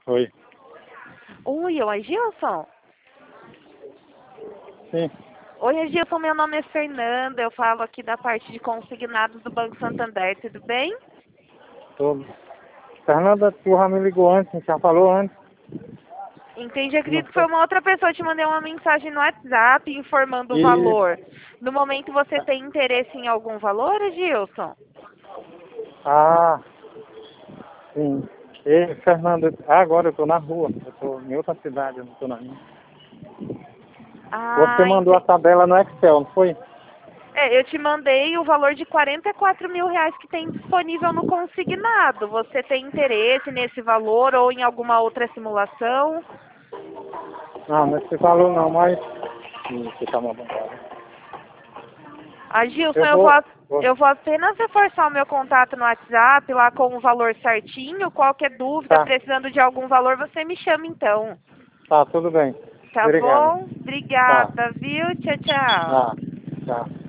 Oi. Oi, Gilson. Sim. Oi, Gilson, meu nome é Fernanda, eu falo aqui da parte de consignados do Banco Santander, tudo bem? Tô... Fernanda, tu já me ligou antes, a gente já falou antes. Entendi, Não acredito que foi foi? uma outra pessoa, eu te mandei uma mensagem no WhatsApp informando o E... valor. No momento você tem interesse em algum valor, Gilson? Ah, sim. E, Fernanda, agora eu tô na rua. Eu tô em outra cidade, eu não tô na minha. Você Ah, mandou a tabela no Excel, não foi? eu te mandei o valor de 44 mil reais que tem disponível no consignado. Você tem interesse nesse valor ou em alguma outra simulação? Não, nesse valor não, mas... Você tá uma vontade. Gilson, Eu vou... eu vou apenas reforçar o meu contato no WhatsApp lá com o valor certinho. Qualquer dúvida, Tá, precisando de algum valor, você me chama então. tá, tudo bem. Tá Obrigado. bom? Tá, Obrigada, viu? Tchau, tchau. tá, tá.